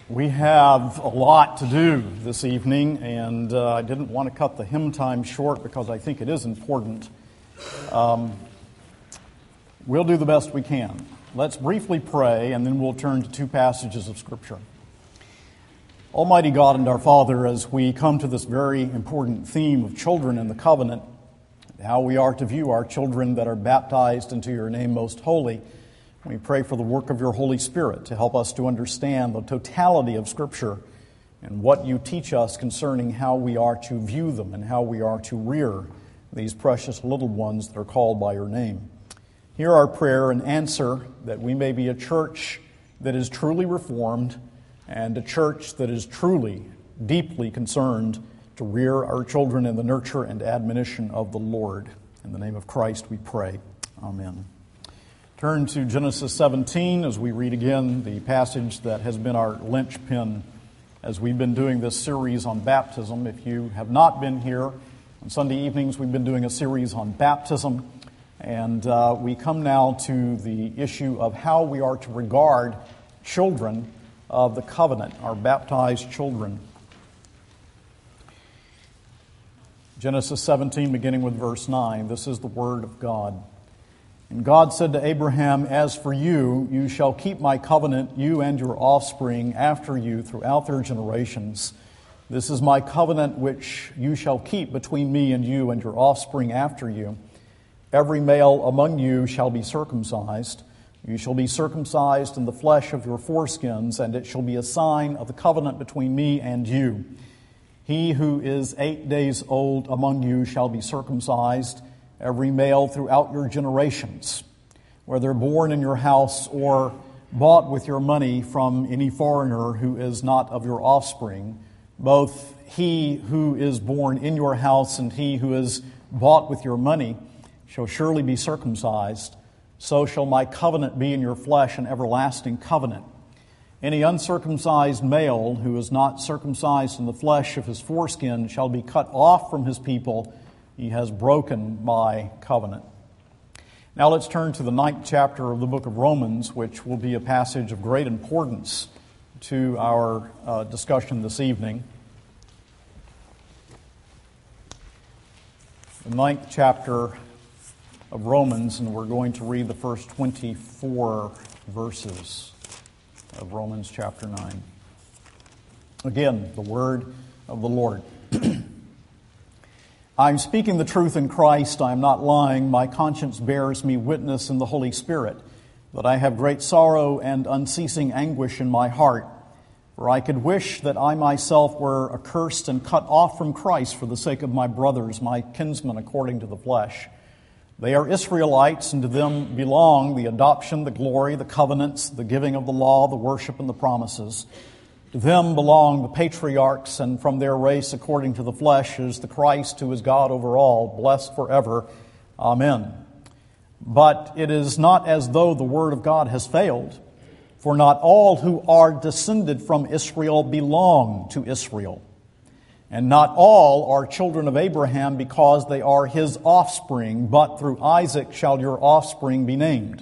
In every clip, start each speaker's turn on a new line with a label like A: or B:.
A: We have a lot to do this evening, and I didn't want to cut the hymn time short because I think it is important. We'll do the best we can. Let's briefly pray, and then we'll turn to two passages of Scripture. Almighty God and our Father, as we come to this very important theme of children in the covenant, how we are to view our children that are baptized into your name most holy, we pray for the work of your Holy Spirit to help us to understand the totality of Scripture and what you teach us concerning how we are to view them and how we are to rear these precious little ones that are called by your name. Hear our prayer and answer that we may be a church that is truly reformed and a church that is truly, deeply concerned to rear our children in the nurture and admonition of the Lord. In the name of Christ we pray. Amen. Turn to Genesis 17 as we read again the passage that has been our linchpin as we've been doing this series on baptism. If you have not been here, on Sunday evenings we've been doing a series on baptism, and we come now to the issue of how we are to regard children of the covenant, our baptized children. Genesis 17, beginning with verse 9, this is the word of God. And God said to Abraham, "As for you, you shall keep my covenant, you and your offspring after you throughout their generations. This is my covenant which you shall keep between me and you and your offspring after you. Every male among you shall be circumcised. You shall be circumcised in the flesh of your foreskins, and it shall be a sign of the covenant between me and you. He who is 8 days old among you shall be circumcised, every male throughout your generations, whether born in your house or bought with your money from any foreigner who is not of your offspring. Both he who is born in your house and he who is bought with your money shall surely be circumcised. So shall my covenant be in your flesh, an everlasting covenant. Any uncircumcised male who is not circumcised in the flesh of his foreskin shall be cut off from his people. He has broken my covenant." Now let's turn to the 9th chapter of the book of Romans, which will be a passage of great importance to our discussion this evening. The 9th chapter of Romans, and we're going to read the first 24 verses of Romans chapter 9. Again, the word of the Lord. "I'm speaking the truth in Christ, I am not lying. My conscience bears me witness in the Holy Spirit that I have great sorrow and unceasing anguish in my heart. For I could wish that I myself were accursed and cut off from Christ for the sake of my brothers, my kinsmen according to the flesh. They are Israelites, and to them belong the adoption, the glory, the covenants, the giving of the law, the worship, and the promises. To them belong the patriarchs, and from their race according to the flesh is the Christ who is God over all, blessed forever. Amen. But it is not as though the word of God has failed, for not all who are descended from Israel belong to Israel. And not all are children of Abraham because they are his offspring, but through Isaac shall your offspring be named.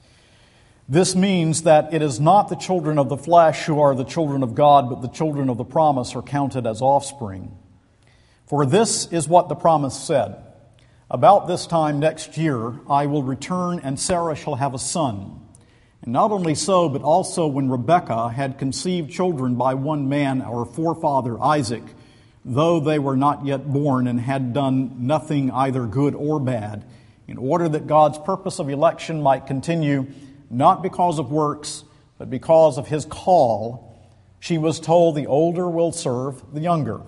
A: This means that it is not the children of the flesh who are the children of God, but the children of the promise are counted as offspring. For this is what the promise said, about this time next year I will return and Sarah shall have a son. And not only so, but also when Rebekah had conceived children by one man, our forefather Isaac, though they were not yet born and had done nothing either good or bad, in order that God's purpose of election might continue, not because of works, but because of his call, she was told the older will serve the younger.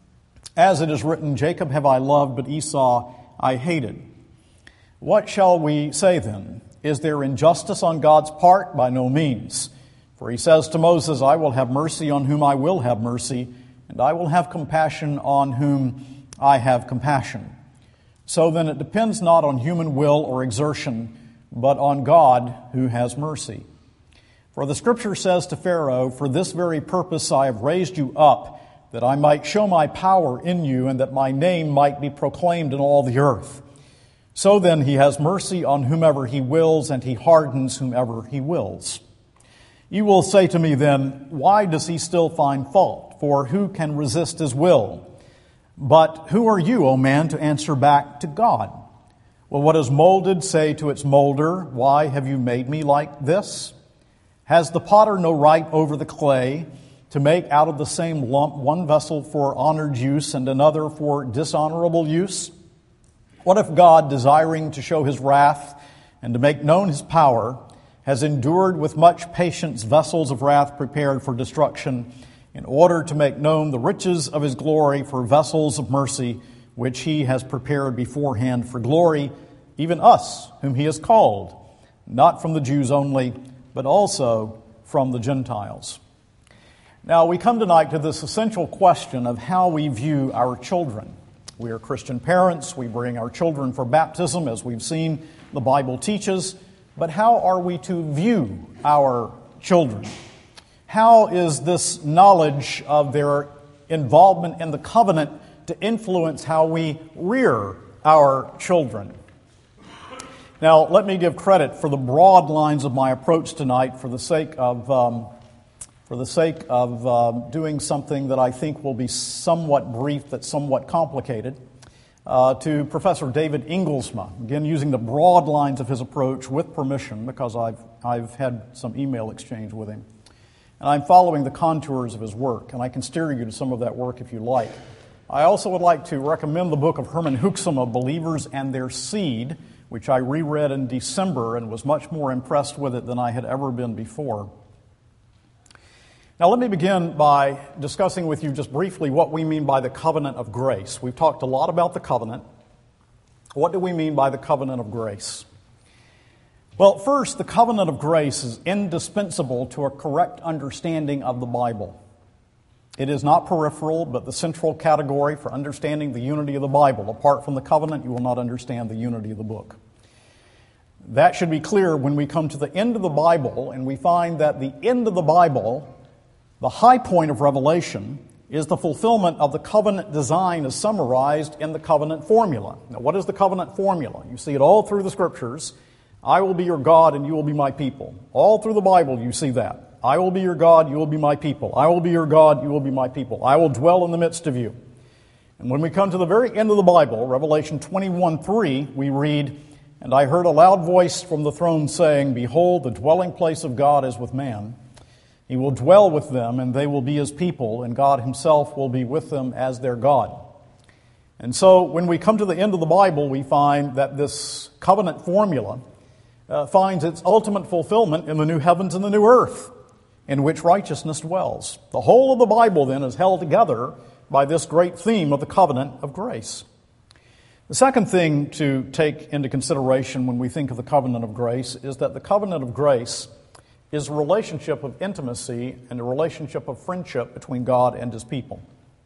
A: As it is written, Jacob have I loved, but Esau I hated. What shall we say then? Is there injustice on God's part? By no means. For he says to Moses, I will have mercy on whom I will have mercy, and I will have compassion on whom I have compassion. So then it depends not on human will or exertion, but on God who has mercy. For the Scripture says to Pharaoh, For this very purpose I have raised you up, that I might show my power in you, and that my name might be proclaimed in all the earth. So then he has mercy on whomever he wills, and he hardens whomever he wills. You will say to me then, why does he still find fault? For who can resist his will? But who are you, O man, to answer back to God? Will what is molded say to its molder, why have you made me like this? Has the potter no right over the clay to make out of the same lump one vessel for honored use and another for dishonorable use? What if God, desiring to show his wrath and to make known his power, has endured with much patience vessels of wrath prepared for destruction, in order to make known the riches of his glory for vessels of mercy, which he has prepared beforehand for glory, even us, whom he has called, not from the Jews only, but also from the Gentiles. Now, we come tonight to this essential question of how we view our children. We are Christian parents. We bring our children for baptism, as we've seen the Bible teaches. But how are we to view our children? How is this knowledge of their involvement in the covenant to influence how we rear our children? Now, let me give credit for the broad lines of my approach tonight for the sake of doing something that I think will be somewhat brief, that's somewhat complicated, to Professor David Ingelsma, again using the broad lines of his approach with permission, because I've had some email exchange with him. And I'm following the contours of his work, and I can steer you to some of that work if you like. I also would like to recommend the book of Herman Hoeksema, Believers and Their Seed, which I reread in December and was much more impressed with it than I had ever been before. Now, let me begin by discussing with you just briefly what we mean by the covenant of grace. We've talked a lot about the covenant. What do we mean by the covenant of grace? Well, first, the covenant of grace is indispensable to a correct understanding of the Bible. It is not peripheral, but the central category for understanding the unity of the Bible. Apart from the covenant, you will not understand the unity of the book. That should be clear when we come to the end of the Bible, and we find that the end of the Bible, the high point of Revelation, is the fulfillment of the covenant design as summarized in the covenant formula. Now, what is the covenant formula? You see it all through the Scriptures. I will be your God and you will be my people. All through the Bible you see that. I will be your God, you will be my people. I will be your God, you will be my people. I will dwell in the midst of you. And when we come to the very end of the Bible, Revelation 21:3, we read, "And I heard a loud voice from the throne saying, Behold, the dwelling place of God is with man. He will dwell with them, and they will be his people, and God himself will be with them as their God." And so when we come to the end of the Bible, we find that this covenant formula finds its ultimate fulfillment in the new heavens and the new earth, in which righteousness dwells. The whole of the Bible, then, is held together by this great theme of the covenant of grace. The second thing to take into consideration when we think of the covenant of grace is that the covenant of grace is a relationship of intimacy and a relationship of friendship between God and his people.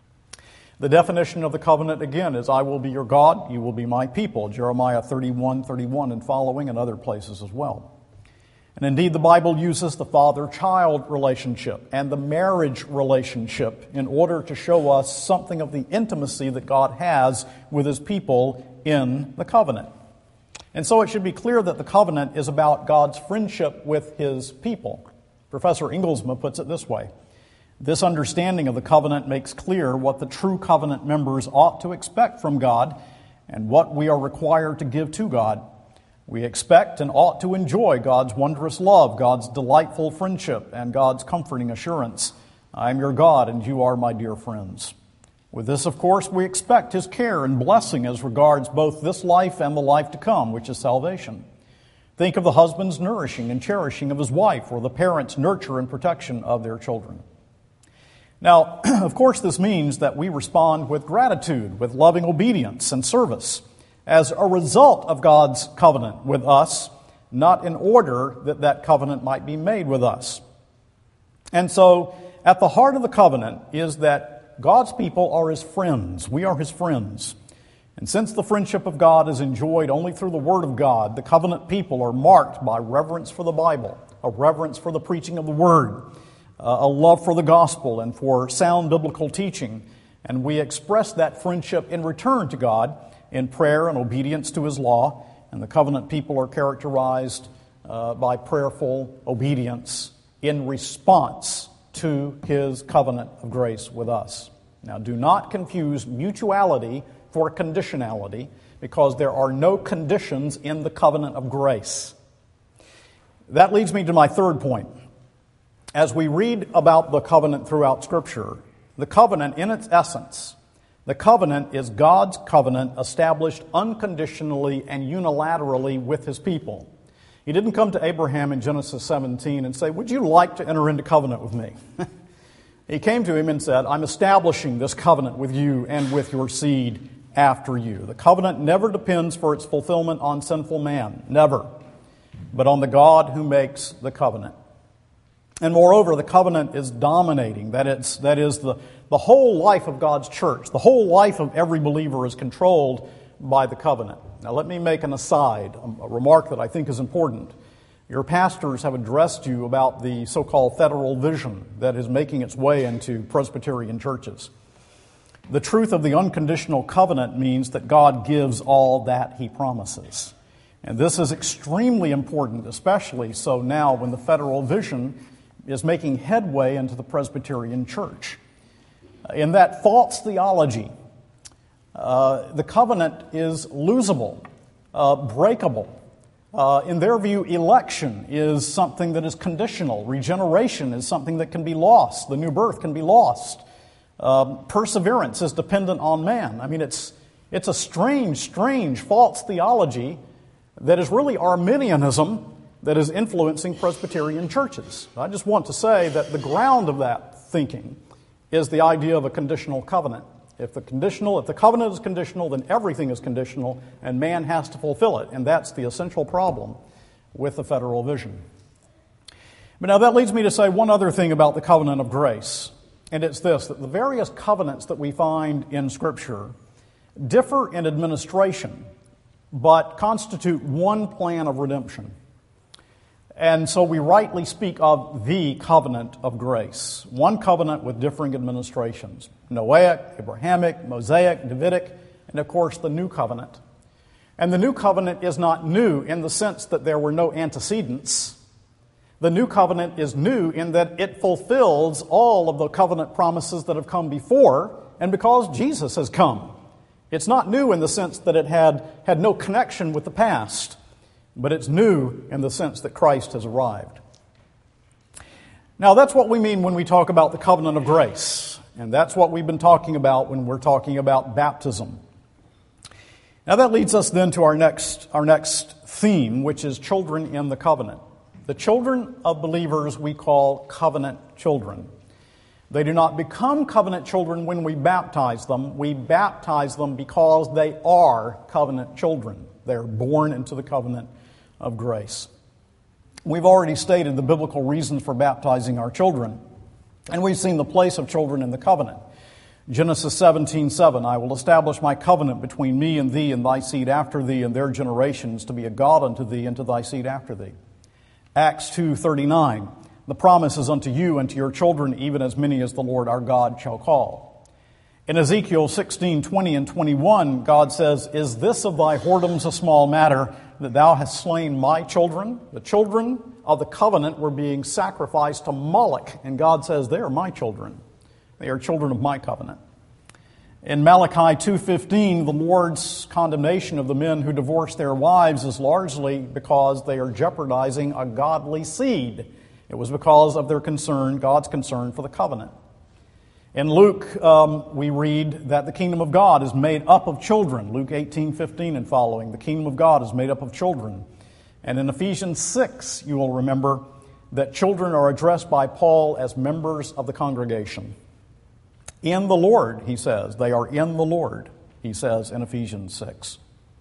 A: The definition of the covenant, again, is I will be your God, you will be my people. Jeremiah 31:31 and following, and other places as well. And indeed, the Bible uses the father-child relationship and the marriage relationship in order to show us something of the intimacy that God has with his people in the covenant. And so it should be clear that the covenant is about God's friendship with his people. Professor Ingelsma puts it this way: this understanding of the covenant makes clear what the true covenant members ought to expect from God and what we are required to give to God. We expect and ought to enjoy God's wondrous love, God's delightful friendship, and God's comforting assurance. I am your God, and you are my dear friends. With this, of course, we expect his care and blessing as regards both this life and the life to come, which is salvation. Think of the husband's nourishing and cherishing of his wife, or the parents' nurture and protection of their children. Now, of course, this means that we respond with gratitude, with loving obedience and service, as a result of God's covenant with us, not in order that that covenant might be made with us. And so, at the heart of the covenant is that God's people are his friends. We are his friends. And since the friendship of God is enjoyed only through the Word of God, the covenant people are marked by reverence for the Bible, a reverence for the preaching of the Word, a love for the gospel and for sound biblical teaching. And we express that friendship in return to God in prayer and obedience to his law. And the covenant people are characterized by prayerful obedience in response to His covenant of grace with us. Now, do not confuse mutuality for conditionality, because there are no conditions in the covenant of grace. That leads me to my third point. As we read about the covenant throughout Scripture, the covenant in its essence, the covenant is God's covenant established unconditionally and unilaterally with His people. He didn't come to Abraham in Genesis 17 and say, "Would you like to enter into covenant with me?" He came to him and said, "I'm establishing this covenant with you and with your seed after you." The covenant never depends for its fulfillment on sinful man, never, but on the God who makes the covenant. And moreover, the covenant is dominating. That is the whole life of God's church. The whole life of every believer is controlled by the covenant. Now let me make an aside, a remark that I think is important. Your pastors have addressed you about the so-called federal vision that is making its way into Presbyterian churches. The truth of the unconditional covenant means that God gives all that He promises. And this is extremely important, especially so now when the federal vision is making headway into the Presbyterian church. In that false theology, the covenant is losable, breakable. In their view, election is something that is conditional. Regeneration is something that can be lost. The new birth can be lost. Perseverance is dependent on man. I mean, it's a strange false theology that is really Arminianism that is influencing Presbyterian churches. I just want to say that the ground of that thinking is the idea of a conditional covenant. If the covenant is conditional, then everything is conditional, and man has to fulfill it. And that's the essential problem with the federal vision. But now that leads me to say one other thing about the covenant of grace. And it's this, that the various covenants that we find in Scripture differ in administration, but constitute one plan of redemption. And so we rightly speak of the covenant of grace, one covenant with differing administrations: Noahic, Abrahamic, Mosaic, Davidic, and of course the New Covenant. And the New Covenant is not new in the sense that there were no antecedents. The New Covenant is new in that it fulfills all of the covenant promises that have come before, and because Jesus has come. It's not new in the sense that it had no connection with the past, but it's new in the sense that Christ has arrived. Now, that's what we mean when we talk about the covenant of grace, and that's what we've been talking about when we're talking about baptism. Now, that leads us then to our next theme, which is children in the covenant. The children of believers we call covenant children. They do not become covenant children when we baptize them. We baptize them because they are covenant children. They are born into the covenant of grace. We've already stated the biblical reasons for baptizing our children, and we've seen the place of children in the covenant. Genesis 17:7, "I will establish my covenant between me and thee and thy seed after thee and their generations, to be a God unto thee and to thy seed after thee." Acts 2:39, "The promise is unto you and to your children, even as many as the Lord our God shall call." In Ezekiel 16:20 and 21, God says, "Is this of thy whoredoms a small matter, that thou hast slain my children?" The children of the covenant were being sacrificed to Moloch, and God says, "They are my children. They are children of my covenant." In Malachi 2:15, the Lord's condemnation of the men who divorce their wives is largely because they are jeopardizing a godly seed. It was because of their concern, God's concern for the covenant. In Luke, we read that the kingdom of God is made up of children. Luke 18:15 and following, the kingdom of God is made up of children. And in Ephesians 6, you will remember that children are addressed by Paul as members of the congregation. In the Lord, he says. They are in the Lord, he says in Ephesians 6.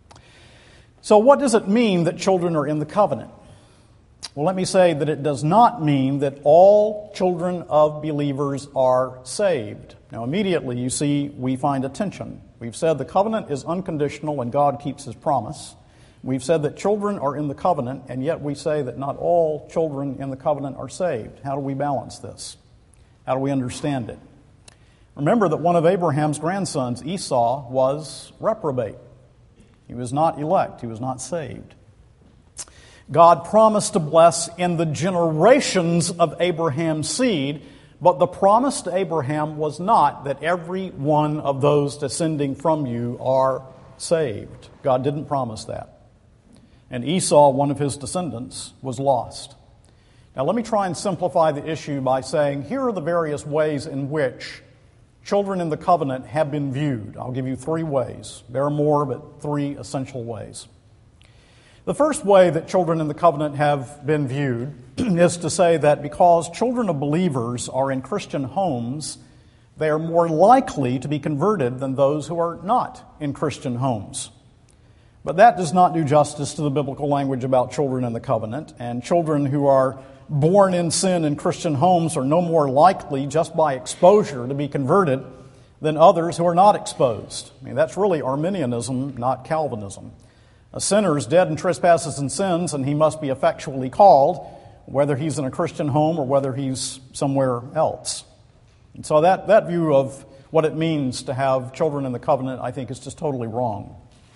A: So what does it mean that children are in the covenant? Well, let me say that it does not mean that all children of believers are saved. Now, immediately, you see, we find a tension. We've said the covenant is unconditional and God keeps His promise. We've said that children are in the covenant, and yet we say that not all children in the covenant are saved. How do we balance this? How do we understand it? Remember that one of Abraham's grandsons, Esau, was reprobate. He was not elect. He was not saved. God promised to bless in the generations of Abraham's seed, but the promise to Abraham was not that every one of those descending from you are saved. God didn't promise that. And Esau, one of his descendants, was lost. Now let me try and simplify the issue by saying here are the various ways in which children in the covenant have been viewed. I'll give you 3 ways. There are more, but 3 essential ways. The first way that children in the covenant have been viewed is to say that because children of believers are in Christian homes, they are more likely to be converted than those who are not in Christian homes. But that does not do justice to the biblical language about children in the covenant, and children who are born in sin in Christian homes are no more likely just by exposure to be converted than others who are not exposed. I mean, that's really Arminianism, not Calvinism. A sinner is dead in trespasses and sins, and he must be effectually called, whether he's in a Christian home or whether he's somewhere else. And so that view of what it means to have children in the covenant, I think, is just totally wrong.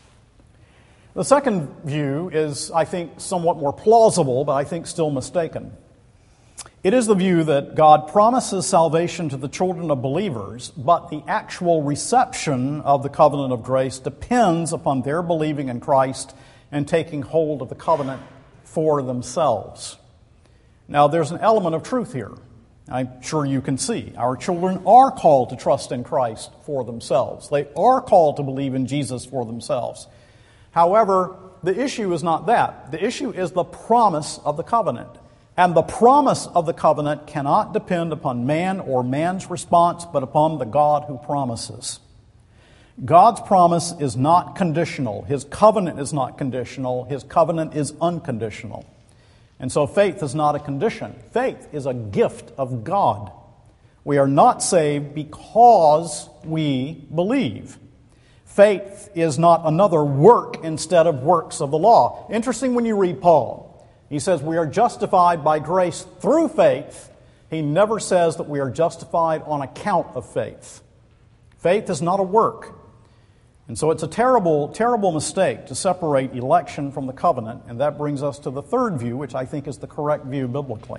A: The second view is, I think, somewhat more plausible, but I think still mistaken. It is the view that God promises salvation to the children of believers, but the actual reception of the covenant of grace depends upon their believing in Christ and taking hold of the covenant for themselves. Now, there's an element of truth here. I'm sure you can see. Our children are called to trust in Christ for themselves. They are called to believe in Jesus for themselves. However, the issue is not that. The issue is the promise of the covenant. And the promise of the covenant cannot depend upon man or man's response, but upon the God who promises. God's promise is not conditional. His covenant is not conditional. His covenant is unconditional. And so faith is not a condition. Faith is a gift of God. We are not saved because we believe. Faith is not another work instead of works of the law. Interesting when you read Paul. He says we are justified by grace through faith. He never says that we are justified on account of faith. Faith is not a work. And so it's a terrible, terrible mistake to separate election from the covenant, and that brings us to the third view, which I think is the correct view biblically.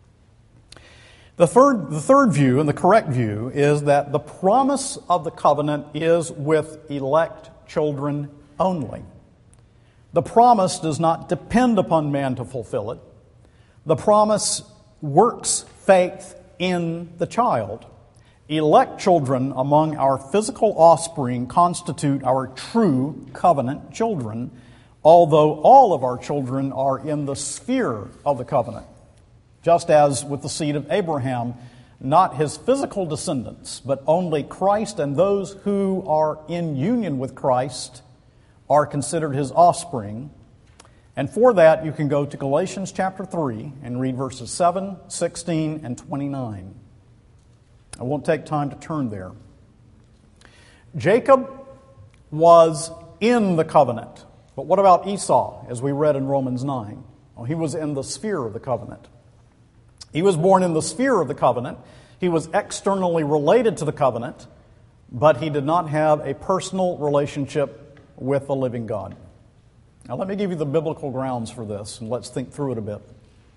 A: The third view, and the correct view, is that the promise of the covenant is with elect children only. The promise does not depend upon man to fulfill it. The promise works faith in the child. Elect children among our physical offspring constitute our true covenant children, although all of our children are in the sphere of the covenant. Just as with the seed of Abraham, not his physical descendants, but only Christ and those who are in union with Christ are considered his offspring. And for that, you can go to Galatians chapter 3 and read verses 7, 16, and 29. I won't take time to turn there. Jacob was in the covenant. But what about Esau, as we read in Romans 9? Well, he was in the sphere of the covenant. He was born in the sphere of the covenant. He was externally related to the covenant, but he did not have a personal relationship with the living God. Now let me give you the biblical grounds for this, and let's think through it a bit.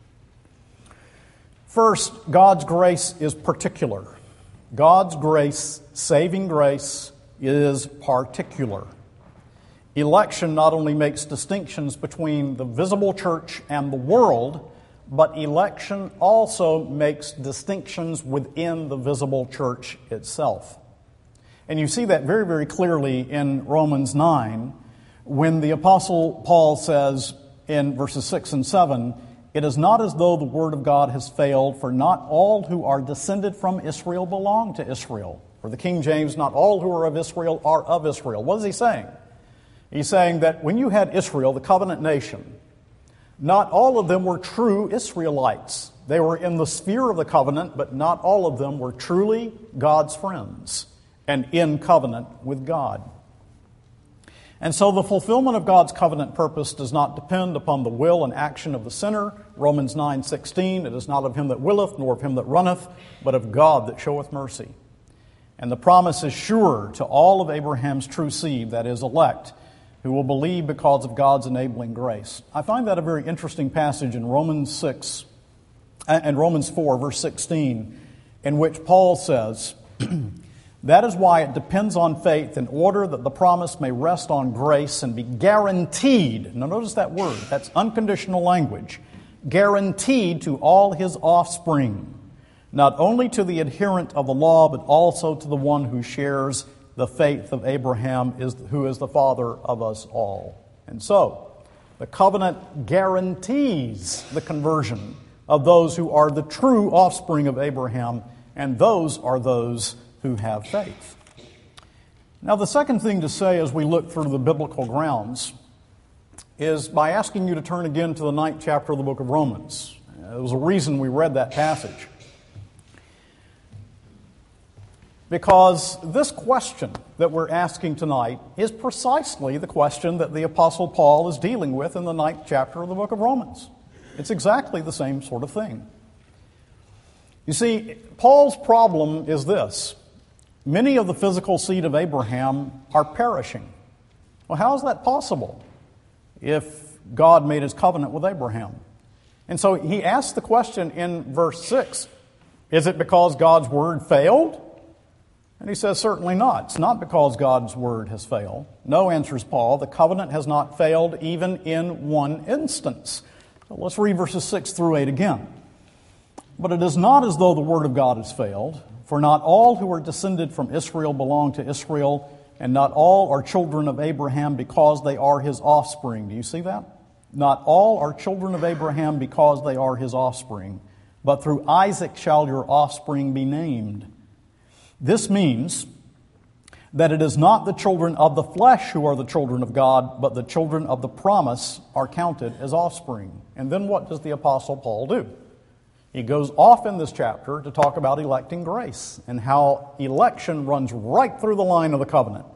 A: First, God's grace is particular. God's grace, saving grace, is particular. Election not only makes distinctions between the visible church and the world, but election also makes distinctions within the visible church itself. And you see that very, very clearly in Romans 9, when the Apostle Paul says in verses 6 and 7, "It is not as though the word of God has failed, for not all who are descended from Israel belong to Israel." Or the King James, "Not all who are of Israel are of Israel." What is he saying? He's saying that when you had Israel, the covenant nation, not all of them were true Israelites. They were in the sphere of the covenant, but not all of them were truly God's friends and in covenant with God. And so the fulfillment of God's covenant purpose does not depend upon the will and action of the sinner. Romans 9:16, "It is not of him that willeth, nor of him that runneth, but of God that showeth mercy." And the promise is sure to all of Abraham's true seed, that is, elect, who will believe because of God's enabling grace. I find that a very interesting passage in Romans 4, verse 16, in which Paul says, "That is why it depends on faith in order that the promise may rest on grace and be guaranteed." Now notice that word. That's unconditional language. Guaranteed to all his offspring, not only to the adherent of the law, but also to the one who shares the faith of Abraham, who is the father of us all. And so, the covenant guarantees the conversion of those who are the true offspring of Abraham, and those are those who have faith. Now, the second thing to say as we look through the biblical grounds is by asking you to turn again to the 9th chapter of the book of Romans. There was a reason we read that passage. Because this question that we're asking tonight is precisely the question that the Apostle Paul is dealing with in the 9th chapter of the book of Romans. It's exactly the same sort of thing. You see, Paul's problem is this. Many of the physical seed of Abraham are perishing. Well, how is that possible if God made his covenant with Abraham? And so he asks the question in verse 6, is it because God's word failed? And he says, certainly not. It's not because God's word has failed. No, answers Paul, the covenant has not failed even in one instance. So let's read verses 6 through 8 again. "But it is not as though the word of God has failed, for not all who are descended from Israel belong to Israel, and not all are children of Abraham because they are his offspring." Do you see that? Not all are children of Abraham because they are his offspring, but through Isaac shall your offspring be named. This means that it is not the children of the flesh who are the children of God, but the children of the promise are counted as offspring. And then what does the Apostle Paul do? He goes off in this chapter to talk about electing grace and how election runs right through the line of the covenant.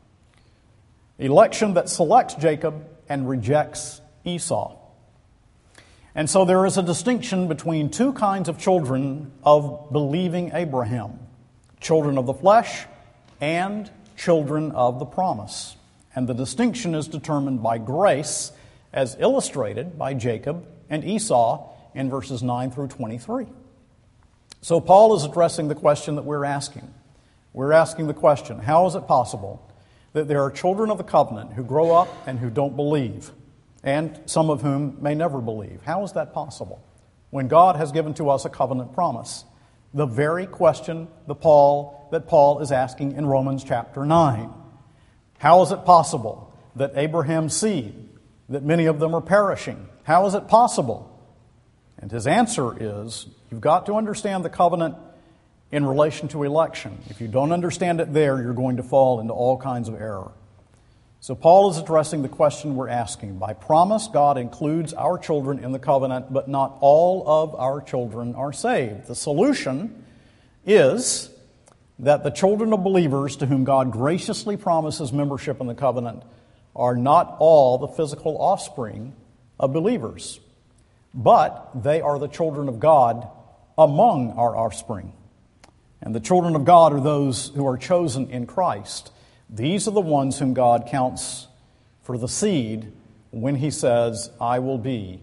A: Election that selects Jacob and rejects Esau. And so there is a distinction between two kinds of children of believing Abraham. Children of the flesh and children of the promise. And the distinction is determined by grace as illustrated by Jacob and Esau in verses 9 through 23. So Paul is addressing the question that we're asking. We're asking the question, how is it possible that there are children of the covenant who grow up and who don't believe, and some of whom may never believe? How is that possible when God has given to us a covenant promise? The very question that Paul is asking in Romans chapter 9. How is it possible that Abraham's seed, that many of them are perishing? How is it possible? And his answer is, you've got to understand the covenant in relation to election. If you don't understand it there, you're going to fall into all kinds of error. So Paul is addressing the question we're asking. By promise, God includes our children in the covenant, but not all of our children are saved. The solution is that the children of believers to whom God graciously promises membership in the covenant are not all the physical offspring of believers, but they are the children of God among our offspring. And the children of God are those who are chosen in Christ. These are the ones whom God counts for the seed when he says, I will be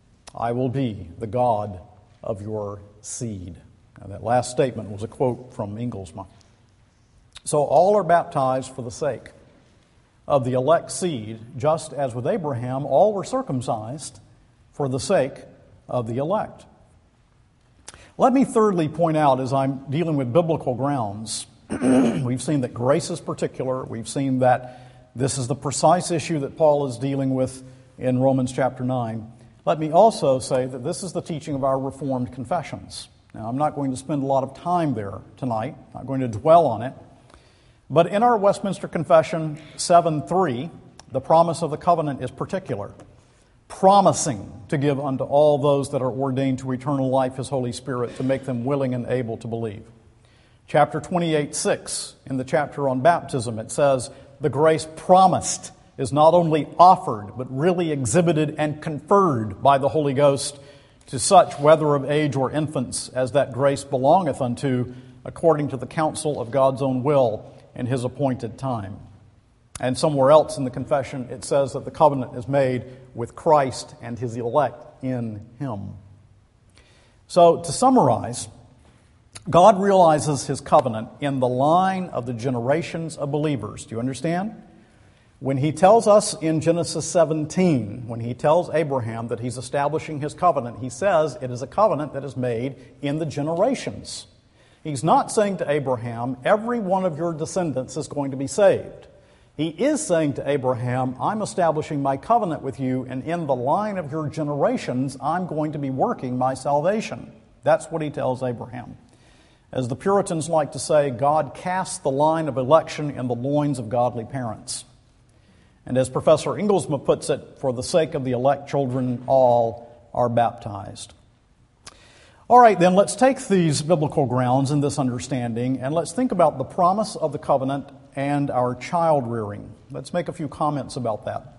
A: the God of your seed. Now, that last statement was a quote from Inglesman. So all are baptized for the sake of the elect seed, just as with Abraham, all were circumcised for the sake of the elect. Let me thirdly point out, as I'm dealing with biblical grounds, we've seen that grace is particular. We've seen that this is the precise issue that Paul is dealing with in Romans chapter 9. Let me also say that this is the teaching of our Reformed confessions. Now, I'm not going to spend a lot of time there tonight. I'm not going to dwell on it. But in our Westminster Confession 7:3, the promise of the covenant is particular, promising to give unto all those that are ordained to eternal life His Holy Spirit, to make them willing and able to believe. Chapter 28:6, in the chapter on baptism, it says, the grace promised is not only offered, but really exhibited and conferred by the Holy Ghost to such, whether of age or infants, as that grace belongeth unto, according to the counsel of God's own will in His appointed time. And somewhere else in the confession, it says that the covenant is made with Christ and his elect in him. So, to summarize, God realizes his covenant in the line of the generations of believers. Do you understand? When he tells us in Genesis 17, when he tells Abraham that he's establishing his covenant, he says it is a covenant that is made in the generations. He's not saying to Abraham, every one of your descendants is going to be saved. He is saying to Abraham, I'm establishing my covenant with you, and in the line of your generations, I'm going to be working my salvation. That's what he tells Abraham. As the Puritans like to say, God casts the line of election in the loins of godly parents. And as Professor Inglesma puts it, for the sake of the elect children, all are baptized. All right, then let's take these biblical grounds and this understanding, and let's think about the promise of the covenant and our child rearing. Let's make a few comments about that.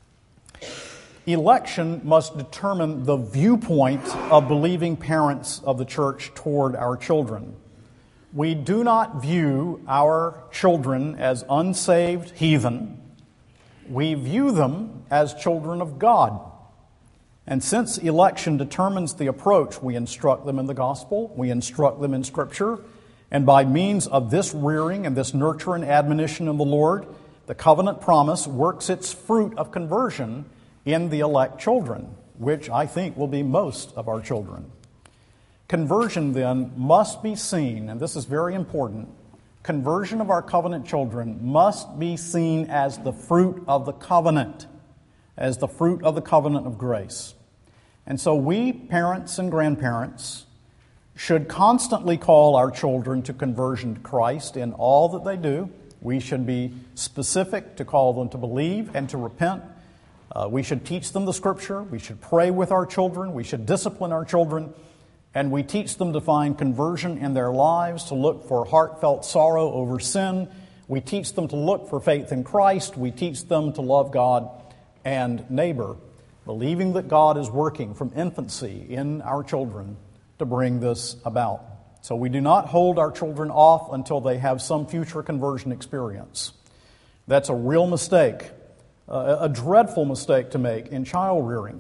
A: Election must determine the viewpoint of believing parents of the church toward our children. We do not view our children as unsaved heathen. We view them as children of God. And since election determines the approach, we instruct them in the gospel, we instruct them in Scripture, and by means of this rearing and this nurture and admonition in the Lord, the covenant promise works its fruit of conversion in the elect children, which I think will be most of our children. Conversion, then, must be seen, and this is very important, conversion of our covenant children must be seen as the fruit of the covenant, as the fruit of the covenant of grace. And so we, parents and grandparents, should constantly call our children to conversion to Christ in all that they do. We should be specific to call them to believe and to repent. We should teach them the Scripture. We should pray with our children. We should discipline our children. And we teach them to find conversion in their lives, to look for heartfelt sorrow over sin. We teach them to look for faith in Christ. We teach them to love God and neighbor, believing that God is working from infancy in our children to bring this about. So we do not hold our children off until they have some future conversion experience. That's a real mistake, a dreadful mistake to make in child rearing.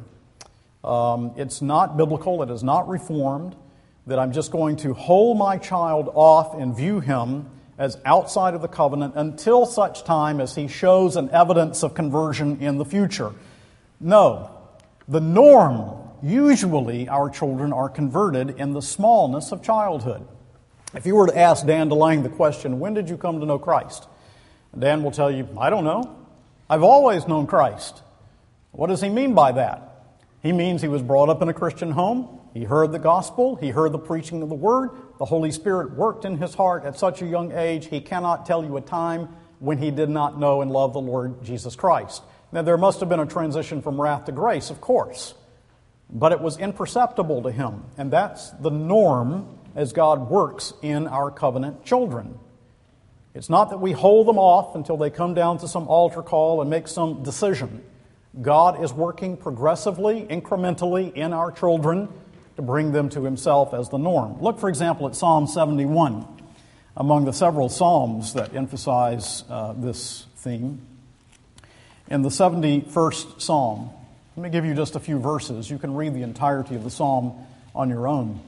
A: It's not biblical, it is not reformed, that I'm just going to hold my child off and view him as outside of the covenant until such time as he shows an evidence of conversion in the future. No, the norm, usually our children are converted in the smallness of childhood. If you were to ask Dan DeLange the question, when did you come to know Christ? Dan will tell you, I don't know. I've always known Christ. What does he mean by that? He means he was brought up in a Christian home. He heard the gospel. He heard the preaching of the word. The Holy Spirit worked in his heart at such a young age, he cannot tell you a time when he did not know and love the Lord Jesus Christ. Now, there must have been a transition from wrath to grace, of course, but it was imperceptible to him, and that's the norm as God works in our covenant children. It's not that we hold them off until they come down to some altar call and make some decision. God is working progressively, incrementally in our children to bring them to himself as the norm. Look, for example, at Psalm 71, among the several psalms that emphasize this theme. In the 71st psalm, let me give you just a few verses. You can read the entirety of the psalm on your own.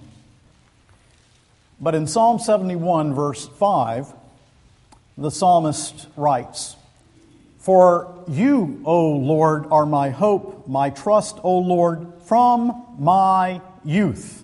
A: But in Psalm 71, verse 5, the psalmist writes, "For you, O Lord, are my hope, my trust, O Lord, from my youth."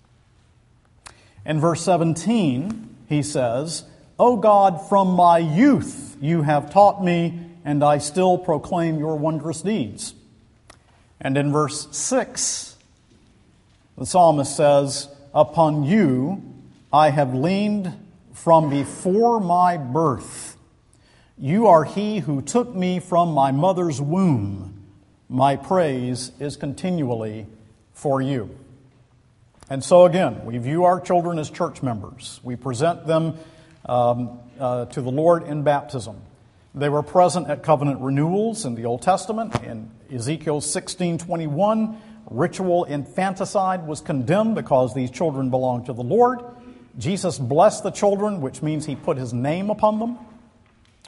A: In verse 17, he says, "O God, from my youth you have taught me, and I still proclaim your wondrous deeds." And in verse 6, the psalmist says, "Upon you I have leaned from before my birth. You are he who took me from my mother's womb. My praise is continually for you." And so again, we view our children as church members. We present them to the Lord in baptism. They were present at covenant renewals in the Old Testament. In Ezekiel 16:21, ritual infanticide was condemned because these children belonged to the Lord. Jesus blessed the children, which means he put his name upon them.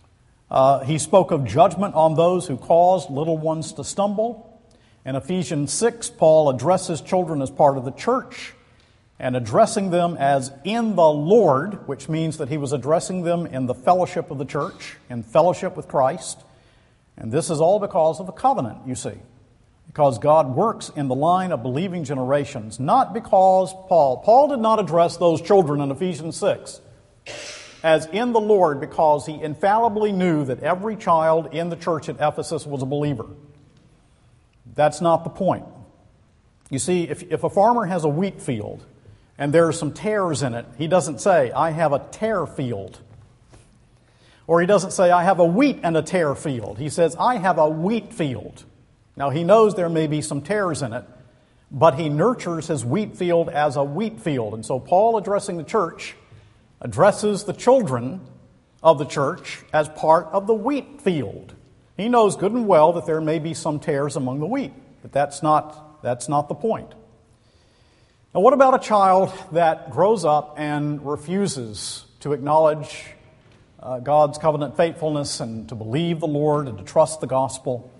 A: He spoke of judgment on those who cause little ones to stumble. In Ephesians 6, Paul addresses children as part of the church and addressing them as in the Lord, which means that he was addressing them in the fellowship of the church, in fellowship with Christ. And this is all because of the covenant, you see. Because God works in the line of believing generations, not because Paul did not address those children in Ephesians 6 as in the Lord because he infallibly knew that every child in the church at Ephesus was a believer. That's not the point. You see, if a farmer has a wheat field and there are some tares in it, he doesn't say, I have a tare field. Or he doesn't say, I have a wheat and a tare field. He says, I have a wheat field. Now, he knows there may be some tares in it, but he nurtures his wheat field as a wheat field. And so Paul, addressing the church, addresses the children of the church as part of the wheat field. He knows good and well that there may be some tares among the wheat, but that's not the point. Now, what about a child that grows up and refuses to acknowledge God's covenant faithfulness and to believe the Lord and to trust the gospel?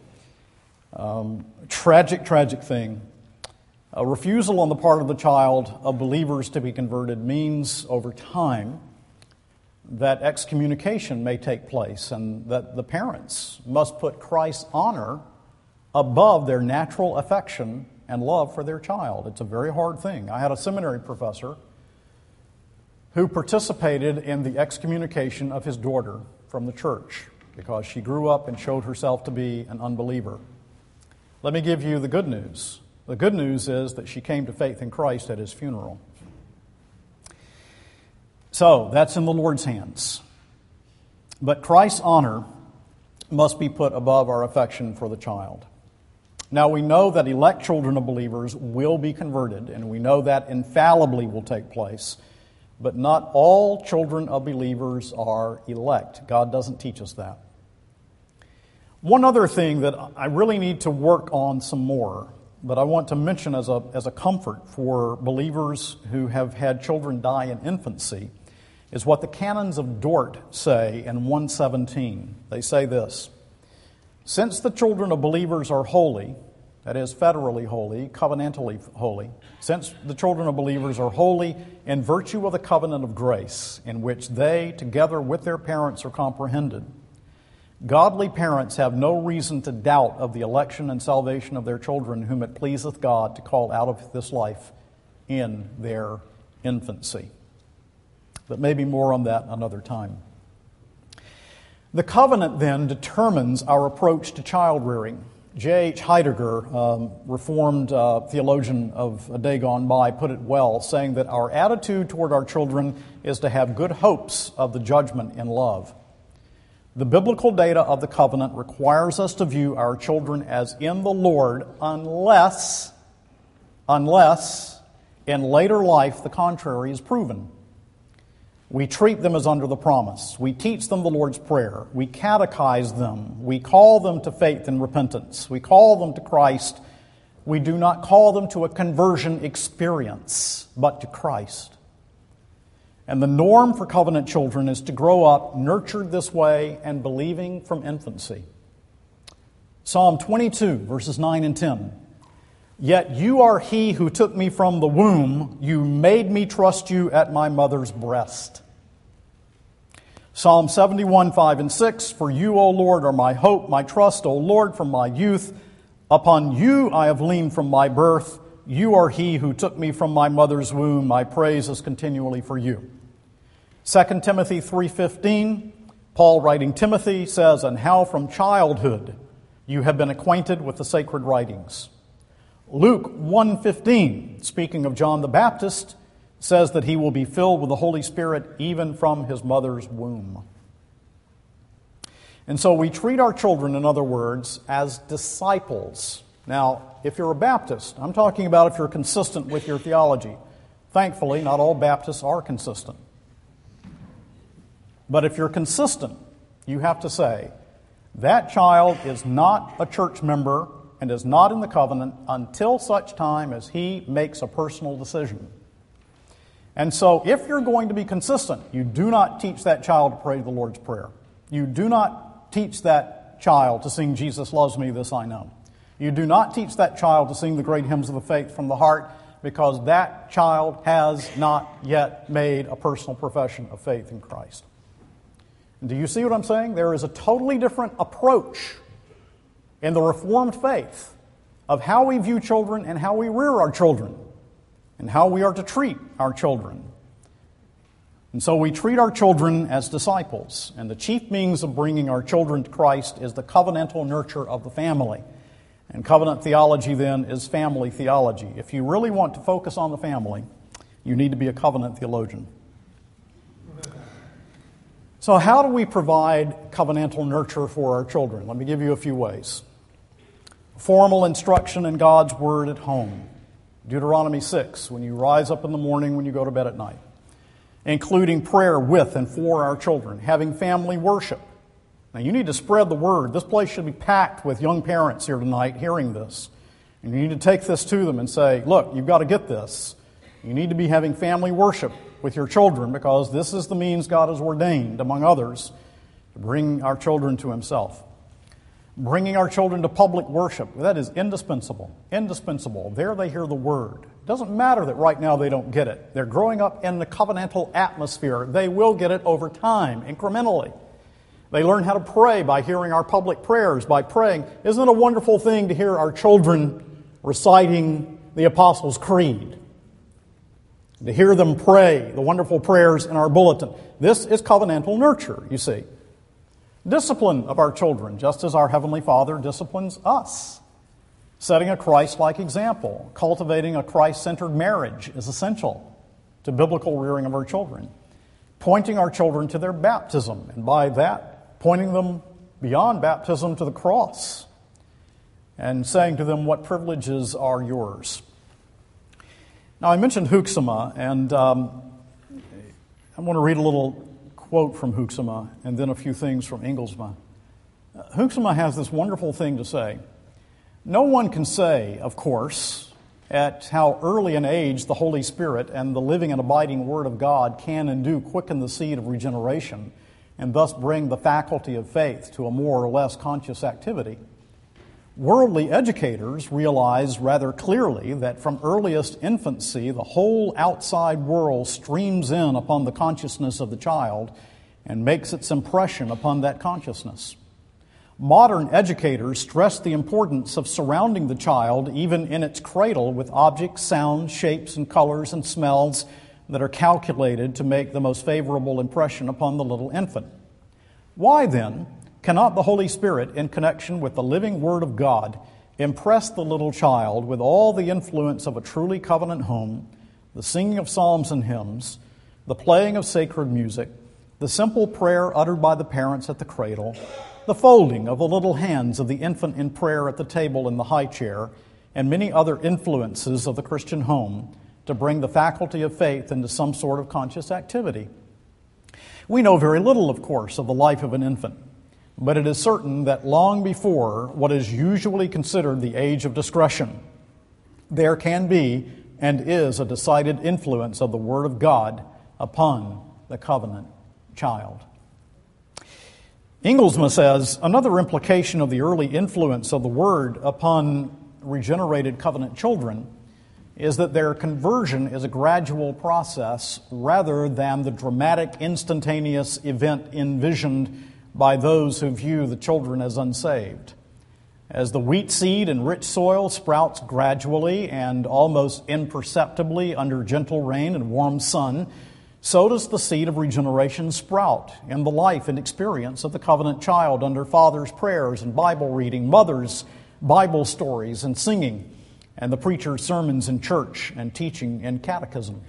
A: Tragic thing. A refusal on the part of the child of believers to be converted means over time that excommunication may take place and that the parents must put Christ's honor above their natural affection and love for their child. It's a very hard thing. I had a seminary professor who participated in the excommunication of his daughter from the church because she grew up and showed herself to be an unbeliever. Let me give you the good news. The good news is that she came to faith in Christ at his funeral. So, that's in the Lord's hands. But Christ's honor must be put above our affection for the child. Now, we know that elect children of believers will be converted, and we know that infallibly will take place. But not all children of believers are elect. God doesn't teach us that. One other thing that I really need to work on some more, but I want to mention as a comfort for believers who have had children die in infancy, is what the canons of Dort say in 117. They say this: since the children of believers are holy, that is, federally holy, covenantally holy, since the children of believers are holy in virtue of the covenant of grace, in which they, together with their parents, are comprehended, godly parents have no reason to doubt of the election and salvation of their children, whom it pleaseth God to call out of this life in their infancy. But maybe more on that another time. The covenant then determines our approach to child rearing. J.H. Heidegger, Reformed theologian of a day gone by, put it well, saying that our attitude toward our children is to have good hopes of the judgment in love. The biblical data of the covenant requires us to view our children as in the Lord unless in later life the contrary is proven. We treat them as under the promise. We teach them the Lord's Prayer. We catechize them. We call them to faith and repentance. We call them to Christ. We do not call them to a conversion experience, but to Christ. And the norm for covenant children is to grow up nurtured this way and believing from infancy. Psalm 22, verses 9 and 10. Yet you are he who took me from the womb. You made me trust you at my mother's breast. Psalm 71, 5 and 6. For you, O Lord, are my hope, my trust, O Lord, from my youth. Upon you I have leaned from my birth. You are he who took me from my mother's womb. My praise is continually for you. 2 Timothy 3:15. Paul, writing Timothy, says, and how from childhood you have been acquainted with the sacred writings. Luke 1:15, speaking of John the Baptist, says that he will be filled with the Holy Spirit even from his mother's womb. And so we treat our children, in other words, as disciples. Now, if you're a Baptist, I'm talking about if you're consistent with your theology. Thankfully, not all Baptists are consistent. But if you're consistent, you have to say, that child is not a church member and is not in the covenant until such time as he makes a personal decision. And so if you're going to be consistent, you do not teach that child to pray the Lord's Prayer. You do not teach that child to sing Jesus Loves Me, This I Know. You do not teach that child to sing the great hymns of the faith from the heart, because that child has not yet made a personal profession of faith in Christ. And do you see what I'm saying? There is a totally different approach in the Reformed faith of how we view children and how we rear our children and how we are to treat our children. And so we treat our children as disciples, and the chief means of bringing our children to Christ is the covenantal nurture of the family. And covenant theology, then, is family theology. If you really want to focus on the family, you need to be a covenant theologian. So how do we provide covenantal nurture for our children? Let me give you a few ways. Formal instruction in God's Word at home. Deuteronomy 6, when you rise up in the morning, when you go to bed at night. Including prayer with and for our children. Having family worship. Now, you need to spread the word. This place should be packed with young parents here tonight hearing this. And you need to take this to them and say, look, you've got to get this. You need to be having family worship with your children, because this is the means God has ordained, among others, to bring our children to Himself. Bringing our children to public worship, that is indispensable. Indispensable. There they hear the Word. It doesn't matter that right now they don't get it. They're growing up in the covenantal atmosphere. They will get it over time, incrementally. They learn how to pray by hearing our public prayers, by praying. Isn't it a wonderful thing to hear our children reciting the Apostles' Creed? To hear them pray the wonderful prayers in our bulletin. This is covenantal nurture, you see. Discipline of our children, just as our Heavenly Father disciplines us. Setting a Christ-like example, cultivating a Christ-centered marriage is essential to biblical rearing of our children. Pointing our children to their baptism, and by that, pointing them beyond baptism to the cross, and saying to them, what privileges are yours? Now, I mentioned Hoeksema, and I want to read a little quote from Hoeksema, and then a few things from Engelsma. Hoeksema has this wonderful thing to say. No one can say, of course, at how early an age the Holy Spirit and the living and abiding Word of God can and do quicken the seed of regeneration, and thus bring the faculty of faith to a more or less conscious activity. Worldly educators realize rather clearly that from earliest infancy, the whole outside world streams in upon the consciousness of the child and makes its impression upon that consciousness. Modern educators stress the importance of surrounding the child, even in its cradle, with objects, sounds, shapes, and colors and smells that are calculated to make the most favorable impression upon the little infant. Why, then, cannot the Holy Spirit, in connection with the living Word of God, impress the little child with all the influence of a truly covenant home, the singing of psalms and hymns, the playing of sacred music, the simple prayer uttered by the parents at the cradle, the folding of the little hands of the infant in prayer at the table in the high chair, and many other influences of the Christian home, to bring the faculty of faith into some sort of conscious activity? We know very little, of course, of the life of an infant, but it is certain that long before what is usually considered the age of discretion, there can be and is a decided influence of the Word of God upon the covenant child. Engelsma says, another implication of the early influence of the Word upon regenerated covenant children is that their conversion is a gradual process rather than the dramatic, instantaneous event envisioned by those who view the children as unsaved. As the wheat seed in rich soil sprouts gradually and almost imperceptibly under gentle rain and warm sun, so does the seed of regeneration sprout in the life and experience of the covenant child under father's prayers and Bible reading, mother's Bible stories and singing, and the preacher's sermons in church and teaching in catechism.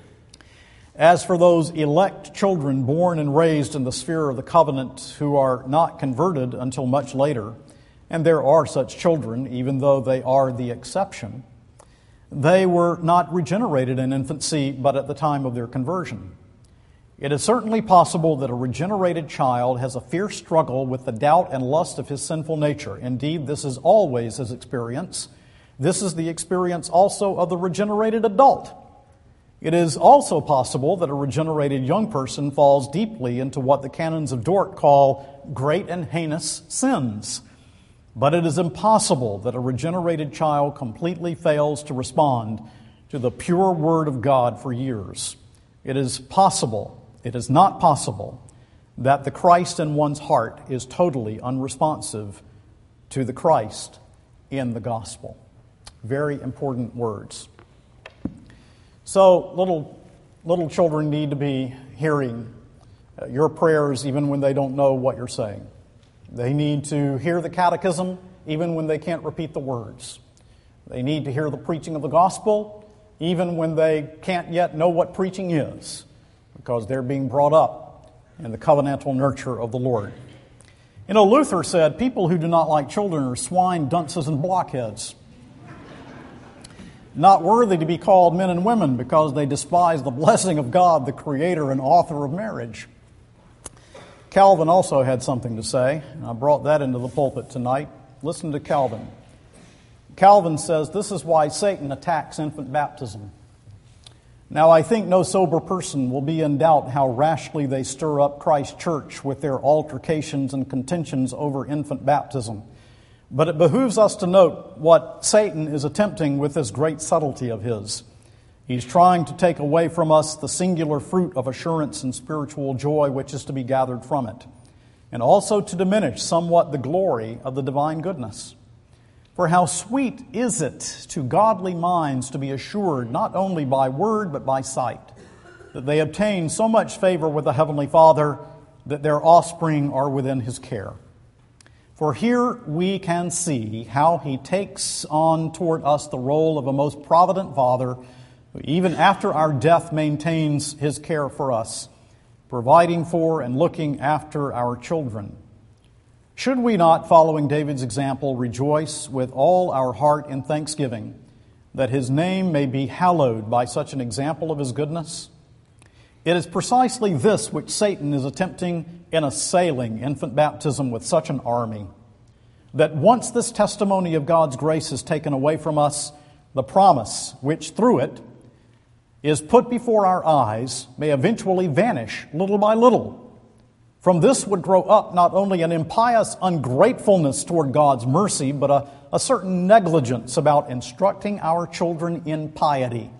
A: As for those elect children born and raised in the sphere of the covenant who are not converted until much later, and there are such children, even though they are the exception, they were not regenerated in infancy, but at the time of their conversion. It is certainly possible that a regenerated child has a fierce struggle with the doubt and lust of his sinful nature. Indeed, this is always his experience. This is the experience also of the regenerated adult. It is also possible that a regenerated young person falls deeply into what the canons of Dort call great and heinous sins. But it is impossible that a regenerated child completely fails to respond to the pure Word of God for years. It is not possible that the Christ in one's heart is totally unresponsive to the Christ in the gospel. Very important words. So little children need to be hearing your prayers even when they don't know what you're saying. They need to hear the catechism even when they can't repeat the words. They need to hear the preaching of the gospel even when they can't yet know what preaching is, because they're being brought up in the covenantal nurture of the Lord. You know, Luther said, people who do not like children are swine, dunces, and blockheads, not worthy to be called men and women because they despise the blessing of God, the creator and author of marriage. Calvin also had something to say, and I brought that into the pulpit tonight. Listen to Calvin. Calvin says, this is why Satan attacks infant baptism. Now, I think no sober person will be in doubt how rashly they stir up Christ's church with their altercations and contentions over infant baptism. But it behooves us to note what Satan is attempting with this great subtlety of his. He's trying to take away from us the singular fruit of assurance and spiritual joy which is to be gathered from it, and also to diminish somewhat the glory of the divine goodness. For how sweet is it to godly minds to be assured, not only by word but by sight, that they obtain so much favor with the Heavenly Father that their offspring are within His care. For here we can see how He takes on toward us the role of a most provident Father, who even after our death maintains His care for us, providing for and looking after our children. Should we not, following David's example, rejoice with all our heart in thanksgiving that His name may be hallowed by such an example of His goodness? It is precisely this which Satan is attempting in assailing infant baptism with such an army, that once this testimony of God's grace is taken away from us, the promise which through it is put before our eyes may eventually vanish little by little. From this would grow up not only an impious ungratefulness toward God's mercy, but a certain negligence about instructing our children in piety.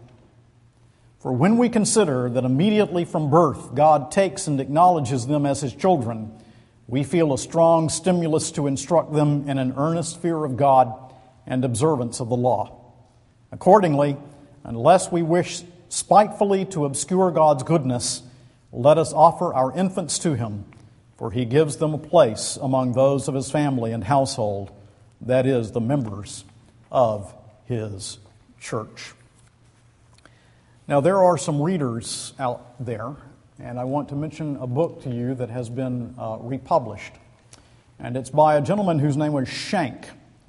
A: For when we consider that immediately from birth God takes and acknowledges them as His children, we feel a strong stimulus to instruct them in an earnest fear of God and observance of the law. Accordingly, unless we wish spitefully to obscure God's goodness, let us offer our infants to Him, for He gives them a place among those of His family and household, that is, the members of His church. Now, there are some readers out there, and I want to mention a book to you that has been republished. And it's by a gentleman whose name was Schenck,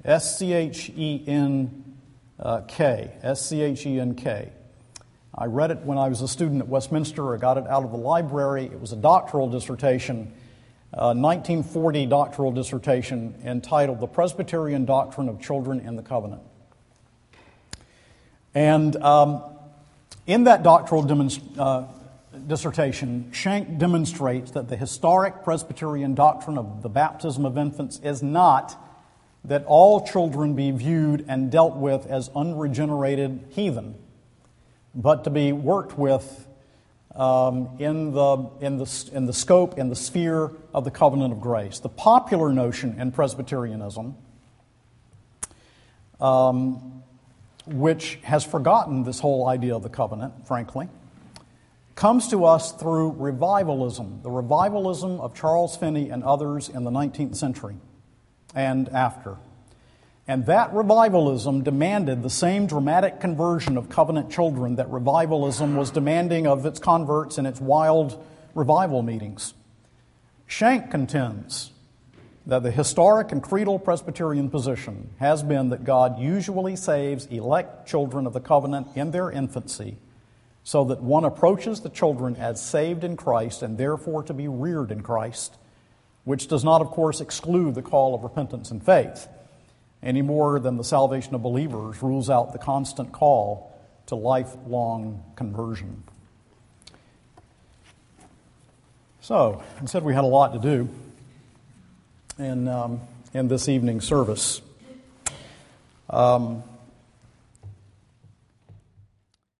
A: S-C-H-E-N-K, S-C-H-E-N-K. I read it when I was a student at Westminster. I got it out of the library. It was a doctoral dissertation, 1940 doctoral dissertation entitled The Presbyterian Doctrine of Children in the Covenant. And in that doctoral dissertation, Schenck demonstrates that the historic Presbyterian doctrine of the baptism of infants is not that all children be viewed and dealt with as unregenerated heathen, but to be worked with in the scope, in the sphere of the covenant of grace. The popular notion in Presbyterianism, which has forgotten this whole idea of the covenant, frankly, comes to us through revivalism, the revivalism of Charles Finney and others in the 19th century and after. And that revivalism demanded the same dramatic conversion of covenant children that revivalism was demanding of its converts in its wild revival meetings. Schenck contends that the historic and creedal Presbyterian position has been that God usually saves elect children of the covenant in their infancy, so that one approaches the children as saved in Christ and therefore to be reared in Christ, which does not, of course, exclude the call of repentance and faith, any more than the salvation of believers rules out the constant call to lifelong conversion. So, I said we had a lot to do in this evening's service.